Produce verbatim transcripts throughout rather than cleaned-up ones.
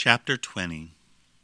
Chapter twenty.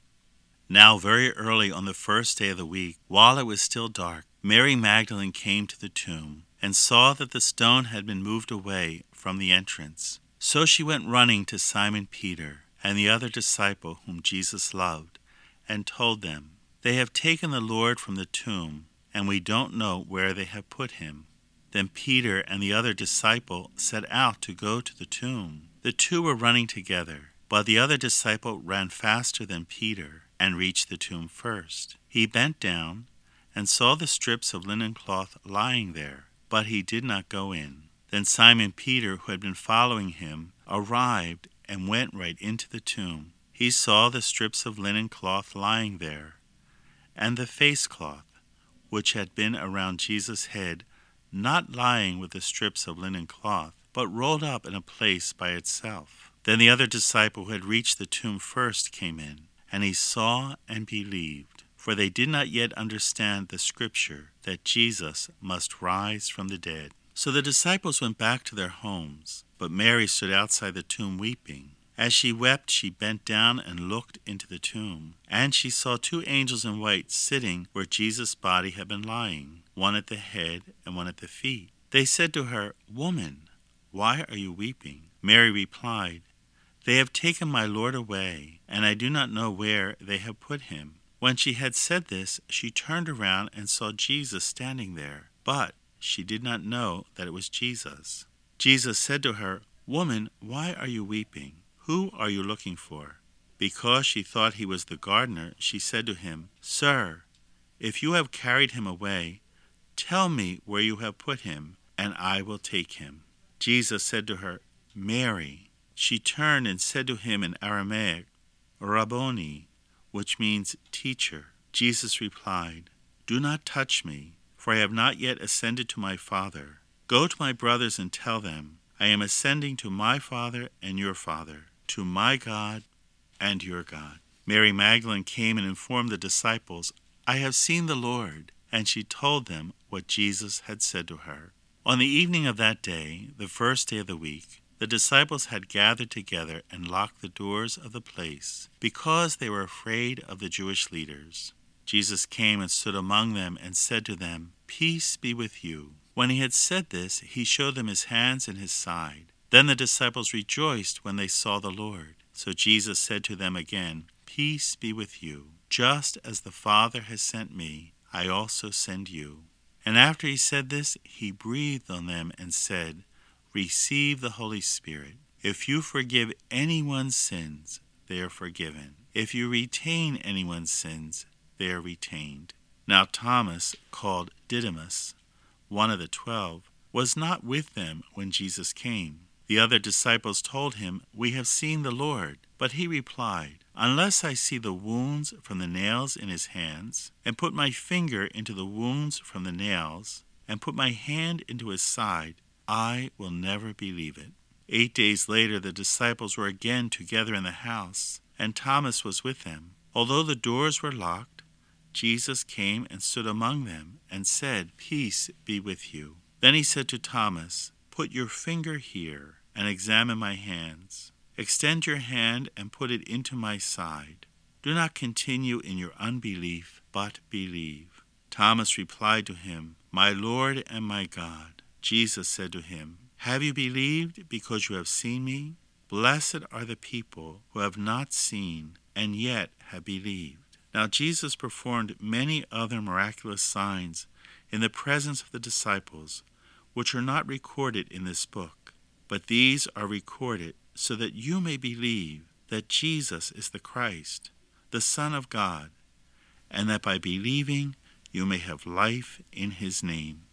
Now very early on the first day of the week, while it was still dark, Mary Magdalene came to the tomb, and saw that the stone had been moved away from the entrance. So she went running to Simon Peter and the other disciple whom Jesus loved, and told them, "They have taken the Lord from the tomb, and we don't know where they have put him." Then Peter and the other disciple set out to go to the tomb. The two were running together, but the other disciple ran faster than Peter and reached the tomb first. He bent down and saw the strips of linen cloth lying there, but he did not go in. Then Simon Peter, who had been following him, arrived and went right into the tomb. He saw the strips of linen cloth lying there, and the face cloth, which had been around Jesus' head, not lying with the strips of linen cloth, but rolled up in a place by itself. Then the other disciple who had reached the tomb first came in, and he saw and believed, for they did not yet understand the scripture that Jesus must rise from the dead. So the disciples went back to their homes, but Mary stood outside the tomb weeping. As she wept, she bent down and looked into the tomb, and she saw two angels in white sitting where Jesus' body had been lying, one at the head and one at the feet. They said to her, "Woman, why are you weeping?" Mary replied, "They have taken my Lord away, and I do not know where they have put him." When she had said this, she turned around and saw Jesus standing there, but she did not know that it was Jesus. Jesus said to her, "Woman, why are you weeping? Who are you looking for?" Because she thought he was the gardener, she said to him, "Sir, if you have carried him away, tell me where you have put him, and I will take him." Jesus said to her, "Mary." She turned and said to him in Aramaic, "Rabboni," which means teacher. Jesus replied, "Do not touch me, for I have not yet ascended to my Father. Go to my brothers and tell them, I am ascending to my Father and your Father, to my God and your God." Mary Magdalene came and informed the disciples, "I have seen the Lord," and she told them what Jesus had said to her. On the evening of that day, the first day of the week, the disciples had gathered together and locked the doors of the place, because they were afraid of the Jewish leaders. Jesus came and stood among them and said to them, "Peace be with you." When he had said this, he showed them his hands and his side. Then the disciples rejoiced when they saw the Lord. So Jesus said to them again, "Peace be with you. Just as the Father has sent me, I also send you." And after he said this, he breathed on them and said, "Receive the Holy Spirit. If you forgive anyone's sins, they are forgiven. If you retain anyone's sins, they are retained." Now Thomas, called Didymus, one of the twelve, was not with them when Jesus came. The other disciples told him, "We have seen the Lord." But he replied, "Unless I see the wounds from the nails in his hands, and put my finger into the wounds from the nails, and put my hand into his side, I will never believe it." Eight days later, the disciples were again together in the house, and Thomas was with them. Although the doors were locked, Jesus came and stood among them and said, "Peace be with you." Then he said to Thomas, "Put your finger here and examine my hands. Extend your hand and put it into my side. Do not continue in your unbelief, but believe." Thomas replied to him, "My Lord and my God." Jesus said to him, "Have you believed because you have seen me? Blessed are the people who have not seen and yet have believed." Now Jesus performed many other miraculous signs in the presence of the disciples, which are not recorded in this book. But these are recorded so that you may believe that Jesus is the Christ, the Son of God, and that by believing you may have life in his name.